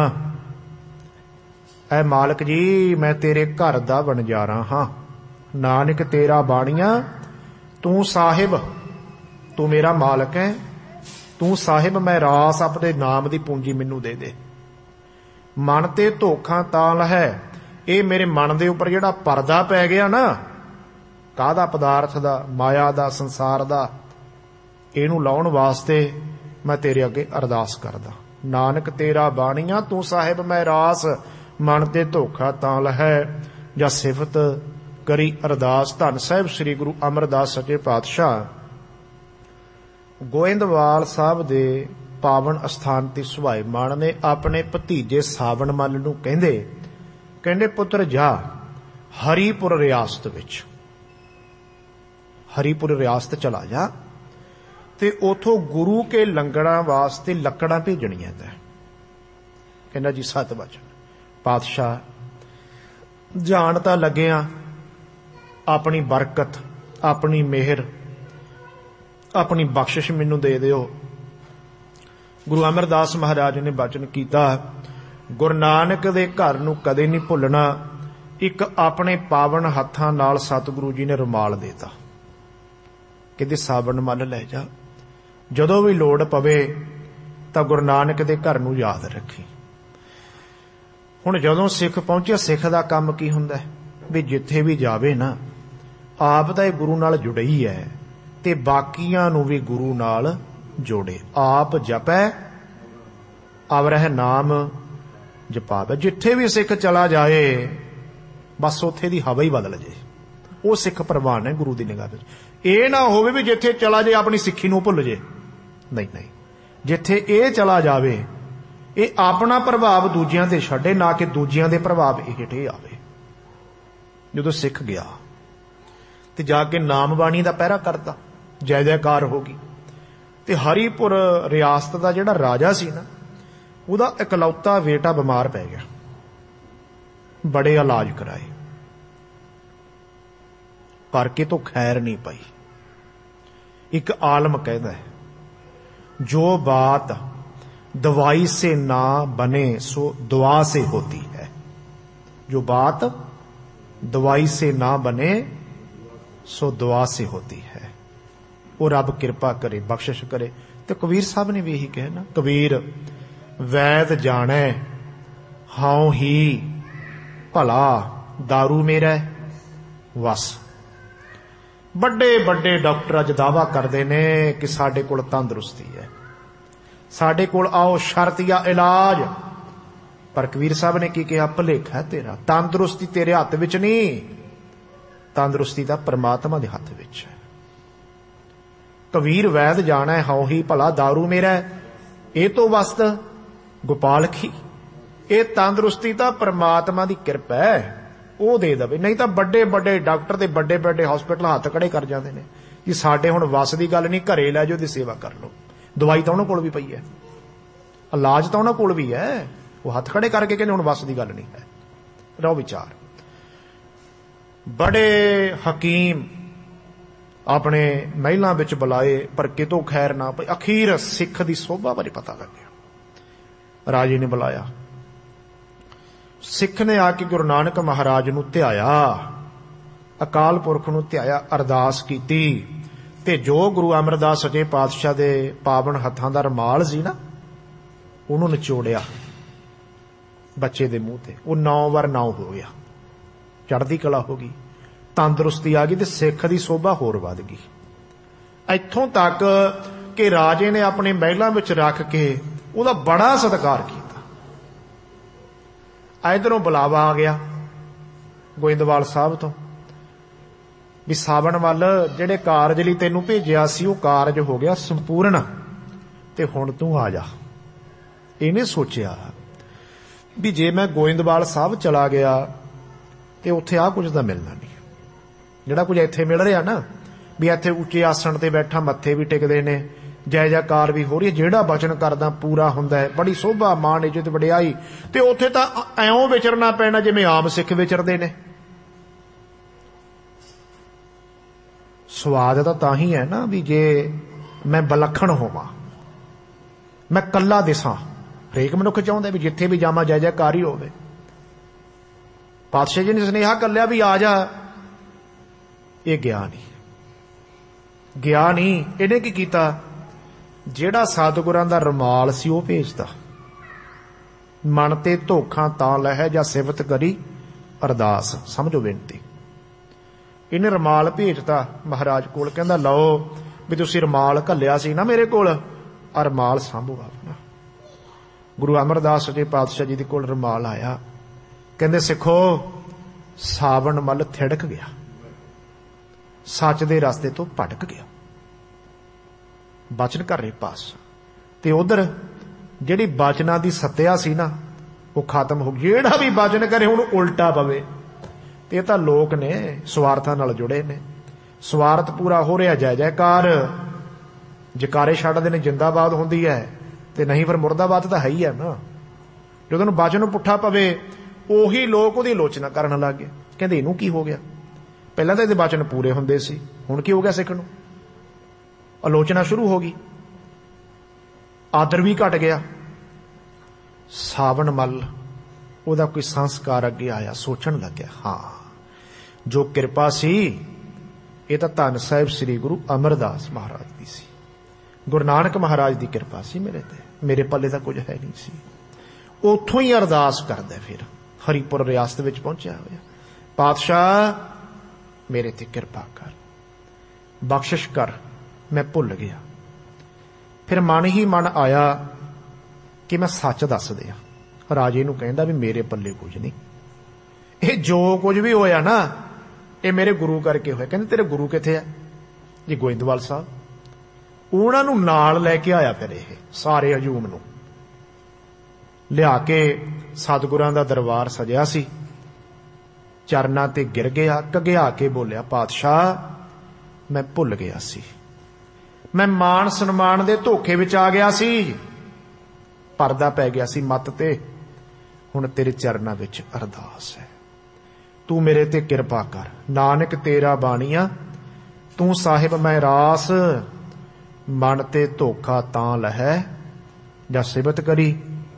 ਐ ਮਾਲਕ ਜੀ ਮੈਂ ਤੇਰੇ ਘਰ ਦਾ ਵਣਜਾਰਾ ਹਾਂ। ਨਾਨਕ ਤੇਰਾ ਬਾਣੀਆਂ, ਤੂੰ ਸਾਹਿਬ, ਤੂੰ ਮੇਰਾ ਮਾਲਕ ਹੈ, ਤੂੰ ਸਾਹਿਬ, ਮੈਂ ਰਾਸ ਆਪਣੇ ਨਾਮ ਦੀ ਪੂੰਜੀ ਮੈਨੂੰ ਦੇ ਦੇ। ਮਨ ਤੇ ਧੋਖਾ ਤਾਲ ਹੈ। ਇਹ ਮੇਰੇ ਮਨ ਦੇ ਉੱਪਰ ਜਿਹੜਾ ਪਰਦਾ ਪੈ ਗਿਆ ਨਾ, ਕਾਹਦਾ? ਪਦਾਰਥ ਦਾ, ਮਾਇਆ ਦਾ, ਸੰਸਾਰ ਦਾ, ਇਹਨੂੰ ਲਾਉਣ ਵਾਸਤੇ ਮੈਂ ਤੇਰੇ ਅੱਗੇ ਅਰਦਾਸ ਕਰਦਾ। ਨਾਨਕ ਤੇਰਾ ਬਾਣੀਆਂ, ਤੂੰ ਸਾਹਿਬ ਮੈਂ ਰਾਸ, ਮਨ ਤੇ ਧੋਖਾ ਤਾਲ ਹੈ। ਜਾਂ ਸਿਫਤ ਕਰੀ ਅਰਦਾਸ। ਧੰਨ ਸਾਹਿਬ ਸ੍ਰੀ ਗੁਰੂ ਅਮਰਦਾਸ ਸੱਚੇ ਪਾਤਸ਼ਾਹ ਗੋਇੰਦਵਾਲ ਸਾਹਿਬ ਦੇ ਪਾਵਨ ਅਸਥਾਨ ਤੇ ਸੁਭਾਏ ਮਾਨ ਨੇ ਆਪਣੇ ਭਤੀਜੇ ਸਾਵਣ ਮੱਲ ਨੂੰ ਕਹਿੰਦੇ ਕਹਿੰਦੇ ਪੁੱਤਰ ਜਾ ਹਰੀਪੁਰ ਰਿਆਸਤ ਵਿੱਚ, ਹਰੀਪੁਰ ਰਿਆਸਤ ਚਲਾ ਜਾ ਤੇ ਉਥੋਂ ਗੁਰੂ ਕੇ ਲੰਗਰਾਂ ਵਾਸਤੇ ਲੱਕੜਾਂ ਭੇਜਣੀਆਂ ਤੈਂ। ਕਹਿੰਦਾ ਜੀ ਸਤ ਵਚਨ। ਪਾਤਸ਼ਾਹ ਜਾਣ ਤਾਂ ਲੱਗਿਆ, ਆਪਣੀ ਬਰਕਤ, ਆਪਣੀ ਮਿਹਰ, ਆਪਣੀ ਬਖਸ਼ਿਸ਼ ਮੈਨੂੰ ਦੇ ਦਿਓ। ਗੁਰੂ ਅਮਰਦਾਸ ਮਹਾਰਾਜ ਨੇ ਬਚਨ ਕੀਤਾ, ਗੁਰੂ ਨਾਨਕ ਦੇ ਘਰ ਨੂੰ ਕਦੇ ਨਹੀਂ ਭੁੱਲਣਾ। ਇੱਕ ਆਪਣੇ ਪਾਵਨ ਹੱਥਾਂ ਨਾਲ ਸਤਿਗੁਰੂ ਜੀ ਨੇ ਰੁਮਾਲ ਦੇਤਾ, ਕਹਿੰਦੇ ਸਾਬਣ ਮਲ ਲੈ ਜਾ, ਜਦੋਂ ਵੀ ਲੋੜ ਪਵੇ ਤਾਂ ਗੁਰੂ ਨਾਨਕ ਦੇ ਘਰ ਨੂੰ ਯਾਦ ਰੱਖੀ। ਹੁਣ ਜਦੋਂ ਸਿੱਖ ਪਹੁੰਚਿਆ, ਸਿੱਖ ਦਾ ਕੰਮ ਕੀ ਹੁੰਦਾ ਵੀ ਜਿੱਥੇ ਵੀ ਜਾਵੇ ਨਾ, ਆਪ ਤਾਂ ਇਹ ਗੁਰੂ ਨਾਲ ਜੁੜੇ ਹੀ ਹੈ ਤੇ ਬਾਕੀਆਂ ਨੂੰ ਵੀ ਗੁਰੂ ਨਾਲ ਜੋੜੇ। ਆਪ ਜਪੈ ਅਵਰਹਿ ਨਾਮ ਜਪਾਵੇ। ਜਿੱਥੇ ਵੀ ਸਿੱਖ ਚਲਾ ਜਾਏ ਬਸ ਉੱਥੇ ਦੀ ਹਵਾ ਹੀ ਬਦਲ ਜੇ, ਉਹ ਸਿੱਖ ਪ੍ਰਵਾਨ ਹੈ ਗੁਰੂ ਦੀ ਨਿਗਾਹ ਵਿੱਚ। ਇਹ ਨਾ ਹੋਵੇ ਵੀ ਜਿੱਥੇ ਚਲਾ ਜਾਏ ਆਪਣੀ ਸਿੱਖੀ ਨੂੰ ਭੁੱਲ ਜੇ। ਨਹੀਂ ਨਹੀਂ, ਜਿੱਥੇ ਇਹ ਚਲਾ ਜਾਵੇ ਇਹ ਆਪਣਾ ਪ੍ਰਭਾਵ ਦੂਜਿਆਂ ਤੇ ਛੱਡੇ, ਨਾ ਕਿ ਦੂਜਿਆਂ ਦੇ ਪ੍ਰਭਾਵ ਇਹ ਹੇਠੇ ਆਵੇ। ਜਦੋਂ ਸਿੱਖ ਗਿਆ ਤੇ ਜਾ ਕੇ ਨਾਮ ਬਾਣੀ ਦਾ ਪਹਿਰਾ ਕਰਤਾ, ਜੈ ਜੈਕਾਰ ਹੋ ਗਈ। ਤੇ ਹਰੀਪੁਰ ਰਿਆਸਤ ਦਾ ਜਿਹੜਾ ਰਾਜਾ ਸੀ ਨਾ, ਉਹਦਾ ਇਕਲੌਤਾ ਬੇਟਾ ਬਿਮਾਰ ਪੈ ਗਿਆ। ਬੜੇ ਇਲਾਜ ਕਰਾਏ, ਕਰਕੇ ਤੋਂ ਖੈਰ ਨਹੀਂ ਪਈ। ਇੱਕ ਆਲਮ ਕਹਿੰਦਾ ਹੈ, ਜੋ ਬਾਤ दवाई से ना बने सो दुआ से होती है। जो बात दवाई से ना बने सो दुआ से होती है। वो रब कृपा करे, बख्शिश करे। तो कबीर साहब ने भी यही कहा ना, कबीर वैद जाने हाउ ही भला दारू मेरा वस। बड़े बड़े डॉक्टर अज दावा करते ने कि साडे कोल तंदुरुस्ती है, साडे कोल आओ शर्तिया इलाज। पर कबीर साहब ने की कहा, भुलेखा तेरा, तंदुरुस्ती तेरे हथ विच नहीं, तंदुरुस्ती दा परमात्मा दे हथ विच है। कबीर वैद जाना है हाउ ही भला दारू मेरा, ये तो वस्त गोपाल की। ये तंदुरुस्ती तो परमात्मा की कृपा है, वो दे दे। नहीं तो बड़े बड़े डॉक्टर ते बड़े बड़े हॉस्पिटल हाथ खड़े कर जाते हैं कि साडे हुण वस की गल नहीं, घरे लै जाओ ते सेवा कर लो। दवाई तो उन्होंने कोल भी पई है, इलाज तो उन्होंने कोल भी है, वो हाथ खड़े करके कहते हुण वस की गल नहीं है। रहो विचार, बड़े हकीम अपने महिला विच बुलाए पर कितों खैर ना पई। अखीर सिख की सोभा बारे पता लग गया। राजे ने बुलाया, सिख ने आके गुरु नानक महाराज नूं ध्याया, अकाल पुरख नूं ध्याया, अरदास कीती ते जो गुरु अमरदास सचे पातशाह दे पावन हत्थां दा रुमाल सी ना, उहनूं निचोड़िया बच्चे दे मूँह ते। वो नौ वार नौ हो गया, चढ़दी कला हो गई, तंदुरुस्ती आ गई ते सिख दी सोभा होर वध गई। इत्थों तक कि राजे ने अपने महलां विच रख के उहदा बड़ा सत्कार कीता। इधरों बुलावा आ गया गोइंदवाल साहब तो भी सावन वाल जिहड़े कारज लई तैनूं भेजिया सी, वो कारज हो गया संपूर्ण ते हुण तूं आ जा। इहने सोचिया भी जे मैं गोइंदवाल साहब चला गया ते उत्थे आ कुछ तां मिलना नहीं, जिहड़ा कुछ इत्थे मिल रिहा ना, भी इत्थे उच्चे आसन ते बैठा, मत्थे भी टिकदे ने, जय जयकार भी हो रही है, जिहड़ा वचन करदा पूरा हुंदा है, बड़ी शोभा मान इज्जत वडियाई। ते उत्थे तां ऐउं विचरना पैना जिवें आम सिख विचरदे ने। स्वाद तो तां ही है ना भी जे मैं विलखण होवां, मैं कल्ला दिसां। हरेक मनुख चाहुंदा भी जिथे भी जावां जय जयकार ही होवे। पातशाह जी ने सुनेहा कल्लिया भी आ जा, ये गया नहीं, गया नहीं। इहने की कीता, जिहड़ा सतगुरां दा रुमाल सी वो भेजता। मन ते धोखा तां लहै जा सिफत करी अरदास, समझो बेनती। इन्हें रुमाल भेजता महाराज कोल, कहंदा लो भी तुसीं रुमाल घल्लिया सी ना मेरे कोल, आ रुमाल सांभो अपना। गुरु अमरदास जी पातशाह जी दे कोल रुमाल आया, कहंदे सिखो सावन मल थिड़क गया, सच दे रास्ते तो भटक गया, बचन कर रहे पास। ते उधर जिहड़ी बचना दी सत्या सी ना वो खत्म हो गई। जिहड़ा भी बचन करे हुण उल्टा पवे। ते तां लोक ने स्वार्थां नाल जुड़े ने, स्वार्थ पूरा हो रहा, जय जयकार जकारे छड्डदे ने, जिंदाबाद हुंदी है, ते नहीं फिर मुर्दाबाद तां है ही है ना। जदों वचन पुठा पवे उही लोक उहदी आलोचना करन लग गए, कहंदे इहनूं की हो गया, पहलां तां इहदे वचन पूरे हुंदे सी, हुण की हो गया सिख नूं। आलोचना शुरू हो गई। ਆਦਰ ਵੀ ਘਟ ਗਿਆ। ਸਾਵਣ ਮੱਲ ਉਹਦਾ ਕੋਈ ਸੰਸਕਾਰ ਅੱਗੇ ਆਇਆ, ਸੋਚਣ ਲੱਗਿਆ, ਹਾਂ ਜੋ ਕਿਰਪਾ ਸੀ ਇਹ ਤਾਂ ਧੰਨ ਸਾਹਿਬ ਸ੍ਰੀ ਗੁਰੂ ਅਮਰਦਾਸ ਮਹਾਰਾਜ ਦੀ ਸੀ, ਗੁਰੂ ਨਾਨਕ ਮਹਾਰਾਜ ਦੀ ਕਿਰਪਾ ਸੀ ਮੇਰੇ ਤੇ, ਮੇਰੇ ਪੱਲੇ ਤਾਂ ਕੁਝ ਹੈ ਨਹੀਂ ਸੀ। ਉੱਥੋਂ ਹੀ ਅਰਦਾਸ ਕਰਦਾ, ਫਿਰ ਹਰੀਪੁਰ ਰਿਆਸਤ ਵਿੱਚ ਪਹੁੰਚਿਆ ਹੋਇਆ, ਪਾਤਸ਼ਾਹ ਮੇਰੇ ਤੇ ਕਿਰਪਾ ਕਰ, ਬਖਸ਼ਿਸ਼ ਕਰ, ਮੈਂ ਭੁੱਲ ਗਿਆ। ਫਿਰ ਮਨ ਹੀ ਮਨ ਆਇਆ ਕਿ ਮੈਂ ਸੱਚ ਦੱਸ ਦਿਆਂ। ਰਾਜੇ ਨੂੰ ਕਹਿੰਦਾ ਵੀ ਮੇਰੇ ਪੱਲੇ ਕੁਝ ਨਹੀਂ, ਇਹ ਜੋ ਕੁਝ ਵੀ ਹੋਇਆ ਨਾ ਇਹ ਮੇਰੇ ਗੁਰੂ ਕਰਕੇ ਹੋਇਆ। ਕਹਿੰਦੇ ਤੇਰੇ ਗੁਰੂ ਕਿੱਥੇ ਆ? ਜੀ ਗੋਇੰਦਵਾਲ ਸਾਹਿਬ। ਉਹਨਾਂ ਨੂੰ ਨਾਲ ਲੈ ਕੇ ਆਇਆ। ਫਿਰ ਇਹ ਸਾਰੇ ਹਜੂਮ ਨੂੰ ਲਿਆ ਕੇ ਸਤਿਗੁਰਾਂ ਦਾ ਦਰਬਾਰ ਸਜਿਆ ਸੀ, ਚਰਨਾਂ ਤੇ ਗਿਰ ਗਿਆ, ਘਗਿਆ ਕੇ ਬੋਲਿਆ, ਪਾਤਸ਼ਾਹ ਮੈਂ ਭੁੱਲ ਗਿਆ ਸੀ, ਮੈਂ ਮਾਣ ਸਨਮਾਨ ਦੇ ਧੋਖੇ ਵਿੱਚ ਆ ਗਿਆ ਸੀ, ਪਰਦਾ ਪੈ ਗਿਆ ਸੀ ਮੱਤ ਤੇ। ਹੁਣ ਤੇਰੇ ਚਰਨਾਂ ਵਿੱਚ ਅਰਦਾਸ ਹੈ, ਤੂੰ ਮੇਰੇ ਤੇ ਕਿਰਪਾ ਕਰ। ਨਾਨਕ ਤੇਰਾ ਬਾਣੀਆ ਤੂੰ ਸਾਹਿਬ ਮੈਂ ਰਾਸ, ਮਨ ਤੇ ਧੋਖਾ ਤਾਂ ਲਹੈ ਜਾਂ ਸਿਬਤ ਕਰੀ,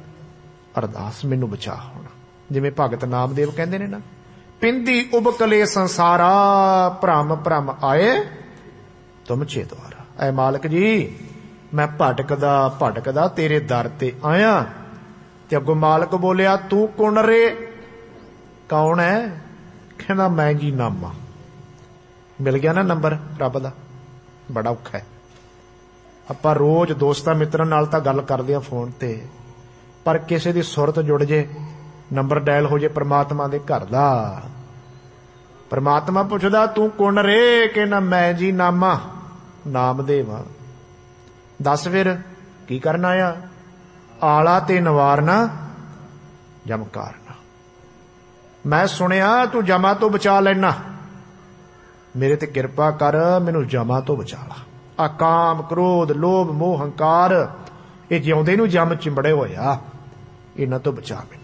ਅਰਦਾਸ ਮੈਨੂੰ ਬਚਾ। ਹੁਣ ਜਿਵੇਂ ਭਗਤ ਨਾਮਦੇਵ ਕਹਿੰਦੇ ਨੇ ਨਾ, ਪਿੰਦੀ ਉਬਕਲੇ ਸੰਸਾਰਾ, ਭ੍ਰਮ ਭ੍ਰਮ ਆਏ ਤੁਮ ਚੇ ਦੁਆਰਾ। ਐ ਮਾਲਕ ਜੀ ਮੈਂ ਭਟਕਦਾ ਭਟਕਦਾ ਤੇਰੇ ਦਰ ਤੇ ਆਇਆ। ਤੇ ਅੱਗੋਂ ਮਾਲਕ ਬੋਲਿਆ, ਤੂੰ ਕੌਣ ਰੇ? ਕੌਣ ਹੈ? ਕਹਿੰਦਾ ਮੈਂ ਜੀ ਨਾਮਾ। ਮਿਲ ਗਿਆ ਨਾ ਨੰਬਰ ਰੱਬ ਦਾ। ਬੜਾ ਔਖਾ ਹੈ। ਆਪਾਂ ਰੋਜ਼ ਦੋਸਤਾਂ ਮਿੱਤਰਾਂ ਨਾਲ ਤਾਂ ਗੱਲ ਕਰਦੇ ਆ ਫੋਨ ਤੇ, ਪਰ ਕਿਸੇ ਦੀ ਸੁਰਤ ਜੁੜ ਜੇ, ਨੰਬਰ ਡਾਇਲ ਹੋ ਜੇ ਪ੍ਰਮਾਤਮਾ ਦੇ ਘਰ ਦਾ, ਪ੍ਰਮਾਤਮਾ ਪੁੱਛਦਾ ਤੂੰ ਕੌਣ ਰੇ? ਕਹਿੰਦਾ ਮੈਂ ਜੀ ਨਾਮਾ, ਨਾਮਦੇਵ। ਦੱਸ ਫਿਰ ਕੀ ਕਰਨਾ ਆ? ਆਲਾ ਤੇ ਨਵਾਰਨਾ ਜਮਕਾਰਨਾ। ਮੈਂ ਸੁਣਿਆ ਤੂੰ ਜਮਾ ਤੋਂ ਬਚਾ ਲੈਣਾ, ਮੇਰੇ ਤੇ ਕਿਰਪਾ ਕਰ, ਮੈਨੂੰ ਜਮਾ ਤੋਂ ਬਚਾ ਲਾ। ਆ ਕਾਮ ਕ੍ਰੋਧ ਲੋਭ ਮੋਹ ਹੰਕਾਰ ਇਹ ਜਿਉਂਦੇ ਨੂੰ ਜਮ ਚਿੰਬੜੇ ਹੋਇਆ, ਇਹਨਾਂ ਤੋਂ ਬਚਾ ਮੈਨੂੰ।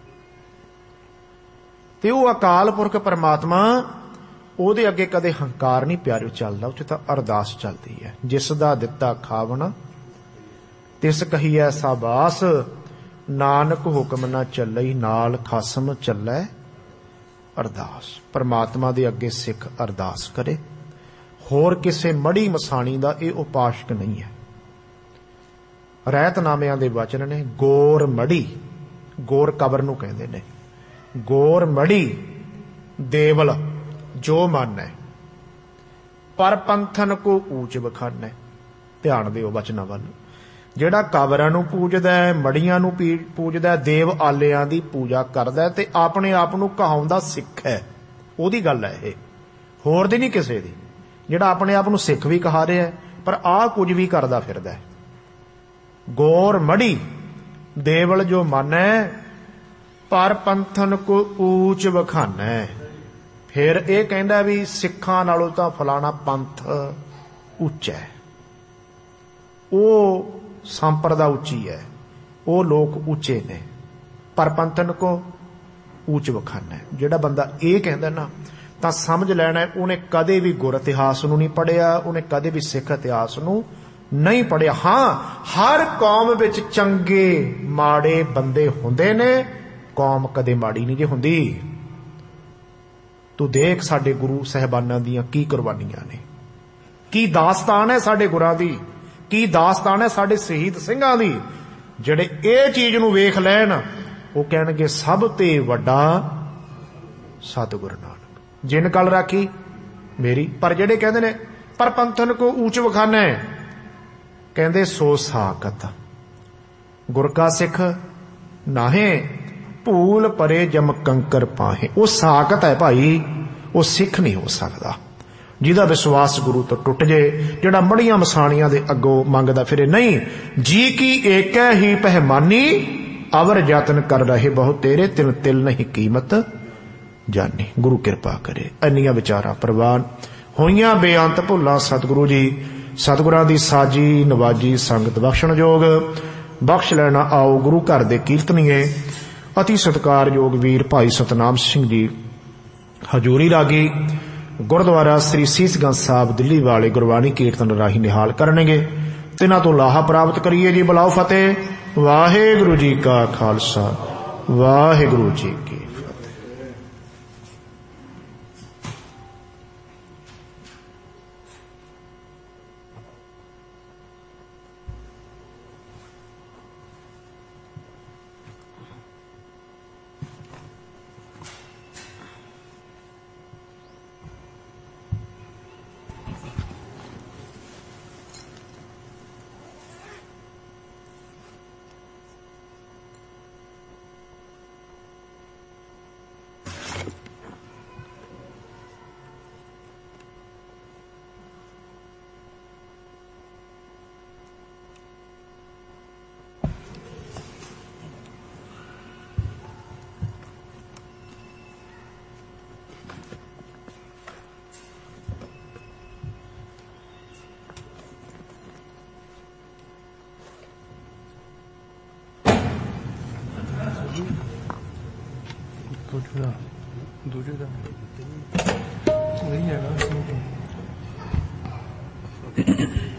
ਤੇ ਉਹ ਅਕਾਲ ਪੁਰਖ ਪਰਮਾਤਮਾ, ਉਹਦੇ ਅੱਗੇ ਕਦੇ ਹੰਕਾਰ ਨਹੀਂ ਪਿਆਰਿਓ ਚੱਲਦਾ, ਉੱਥੇ ਤਾਂ ਅਰਦਾਸ ਚੱਲਦੀ ਹੈ। ਜਿਸ ਦਾ ਦਿੱਤਾ ਖਾਵਣਾ ਤਿਸ ਕਹੀਐ ਸਾਬਾਸ, ਨਾਨਕ ਹੁਕਮ ਨਾ ਚੱਲਈ ਨਾਲ ਖਸਮ ਚੱਲੈ ਅਰਦਾਸ। ਪਰਮਾਤਮਾ ਦੇ ਅੱਗੇ ਸਿੱਖ ਅਰਦਾਸ ਕਰੇ, ਹੋਰ ਕਿਸੇ ਮੜੀ ਮਸਾਣੀ ਦਾ ਇਹ ਉਪਾਸ਼ਕ ਨਹੀਂ ਹੈ। ਰਹਿਤਨਾਮਿਆਂ ਦੇ ਵਚਨ ਨੇ, ਗੋਰ ਮੜੀ, ਗੋਰ ਕਬਰ ਨੂੰ ਕਹਿੰਦੇ ਨੇ, ਗੋਰ ਮੜੀ ਦੇਵਲ ਜੋ ਮਨ ਹੈ, ਪਰ ਪੰਥਨ ਕੋ ਊਚ ਬਖਾਨਾ। ਧਿਆਨ ਦਿਓ ਵਚਨਾਂ ਵੱਲ। ਜਿਹੜਾ ਕਬਰਾਂ ਨੂੰ ਪੂਜਦਾ ਹੈ, ਮੜੀਆਂ ਨੂੰ ਪੂਜਦਾ, ਦੇਵ ਆਲਿਆਂ ਦੀ ਪੂਜਾ ਕਰਦਾ ਤੇ ਆਪਣੇ ਆਪ ਨੂੰ ਕਹਾਉਂਦਾ ਸਿੱਖ ਹੈ, ਉਹਦੀ ਗੱਲ ਹੈ ਇਹ, ਹੋਰ ਦੀ ਨਹੀਂ ਕਿਸੇ ਦੀ। ਜਿਹੜਾ ਆਪਣੇ ਆਪ ਨੂੰ ਸਿੱਖ ਵੀ ਕਹਾ ਰਿਹਾ ਹੈ ਪਰ ਆਹ ਕੁਝ ਵੀ ਕਰਦਾ ਫਿਰਦਾ ਹੈ। ਗੋਰ ਮੜੀ ਦੇਵਲ ਜੋ ਮਨ ਹੈ, ਪਰ ਪੰਥਨ ਕੋ ਊਚ ਬਖਾਨਾ। ਫਿਰ ਇਹ ਕਹਿੰਦਾ ਵੀ ਸਿੱਖਾਂ ਨਾਲੋਂ ਤਾਂ ਫਲਾਣਾ ਪੰਥ ਉੱਚਾ ਹੈ, ਉਹ ਸੰਪਰਦਾ ਉੱਚੀ ਹੈ, ਉਹ ਲੋਕ ਉੱਚੇ ਨੇ, ਪਰ ਪੰਥਨ ਕੋ ਊਚ ਬਖਾਨਾ। ਜਿਹੜਾ ਬੰਦਾ ਇਹ ਕਹਿੰਦਾ ਨਾ, ਤਾਂ ਸਮਝ ਲੈਣਾ ਉਹਨੇ ਕਦੇ ਵੀ ਗੁਰ ਇਤਿਹਾਸ ਨੂੰ ਨਹੀਂ ਪੜ੍ਹਿਆ, ਉਹਨੇ ਕਦੇ ਵੀ ਸਿੱਖ ਇਤਿਹਾਸ ਨੂੰ ਨਹੀਂ ਪੜ੍ਹਿਆ। ਹਾਂ, ਹਰ ਕੌਮ ਵਿੱਚ ਚੰਗੇ ਮਾੜੇ ਬੰਦੇ ਹੁੰਦੇ ਨੇ, ਕੌਮ ਕਦੇ ਮਾੜੀ ਨਹੀਂ ਜੇ ਹੁੰਦੀ। ਤੂੰ ਦੇਖ ਸਾਡੇ ਗੁਰੂ ਸਾਹਿਬਾਨਾਂ ਦੀਆਂ ਕੀ ਕੁਰਬਾਨੀਆਂ ਨੇ, ਕੀ ਦਾਸਤਾਨ ਹੈ ਸਾਡੇ ਗੁਰਾਂ ਦੀ, ਕੀ ਦਾਸਤਾਨ ਹੈ ਸਾਡੇ ਸ਼ਹੀਦ ਸਿੰਘਾਂ ਦੀ। ਜਿਹੜੇ ਇਹ ਚੀਜ਼ ਨੂੰ ਵੇਖ ਲੈਣ ਉਹ ਕਹਿਣਗੇ ਸਭ ਤੇ ਵੱਡਾ ਸਤਿਗੁਰੂ ਨਾਨਕ, ਜਿਨ ਗੱਲ ਰਾਖੀ ਮੇਰੀ। ਪਰ ਜਿਹੜੇ ਕਹਿੰਦੇ ਨੇ ਪਰ ਪੰਥਨ ਕੋ ਊਚ ਵਖਾਨਾ, ਕਹਿੰਦੇ ਸੋ ਸਾਕਤ ਗੁਰ ਕਾ ਸਿੱਖ ਨਾਹੇ, ਭੂਲ ਪਰੇ ਜਮ ਕੰਕਰ ਪਾਹੇ। ਉਹ ਸਾਕਤ ਹੈ ਭਾਈ, ਉਹ ਸਿੱਖ ਨਹੀਂ ਹੋ ਸਕਦਾ ਜਿਹਦਾ ਵਿਸ਼ਵਾਸ ਗੁਰੂ ਤੋਂ ਟੁੱਟ ਜੇ, ਜਿਹੜਾ ਮੜੀਆਂ ਮਸਾਣੀਆਂ ਦੇ ਅੱਗੋਂ ਮੰਗਦਾ ਫਿਰੇ। ਨਹੀਂ, ਜੀ ਕੀ ਏਕੈ ਹੀ ਪਹਿਮਾਨੀ, ਅਵਰ ਯਤਨ ਕਰ ਰਹੇ ਬਹੁ ਤੇਰੇ, ਤਿਨ ਤਿਲ ਨਹੀਂ ਕੀਮਤ ਜਾਨੀ। ਗੁਰੂ ਕਿਰਪਾ ਕਰੇ। ਇੰਨੀਆਂ ਵਿਚਾਰਾਂ ਪ੍ਰਵਾਨ ਹੋਈਆਂ ਬੇਅੰਤ ਭੁੱਲਾਂ ਸਤਿਗੁਰੂ ਜੀ, ਸਤਿਗੁਰਾਂ ਦੀ ਸਾਜੀ ਨਵਾਜੀ ਸੰਗਤ ਬਖਸ਼ਣਯੋਗ ਬਖਸ਼ ਲੈਣਾ। ਆਓ ਗੁਰੂ ਘਰ ਦੇ ਕੀਰਤਨੀਏ ਅਤੀ ਸਤਿਕਾਰਯੋਗ ਵੀਰ ਭਾਈ ਸਤਨਾਮ ਸਿੰਘ ਜੀ ਹਜੂਰੀ ਰਾਗੀ ਗੁਰਦੁਆਰਾ ਸ੍ਰੀ ਸੀਸਗੰਜ ਸਾਹਿਬ ਦਿੱਲੀ ਵਾਲੇ ਗੁਰਬਾਣੀ ਕੀਰਤਨ ਰਾਹੀਂ ਨਿਹਾਲ ਕਰਨਗੇ। तिन्हां तो लाहा प्राप्त करिए जी। बुलाओ फतेह। वाहिगुरु जी का खालसा वाहिगुरु जी की दूजे का दूजे का वही है ना।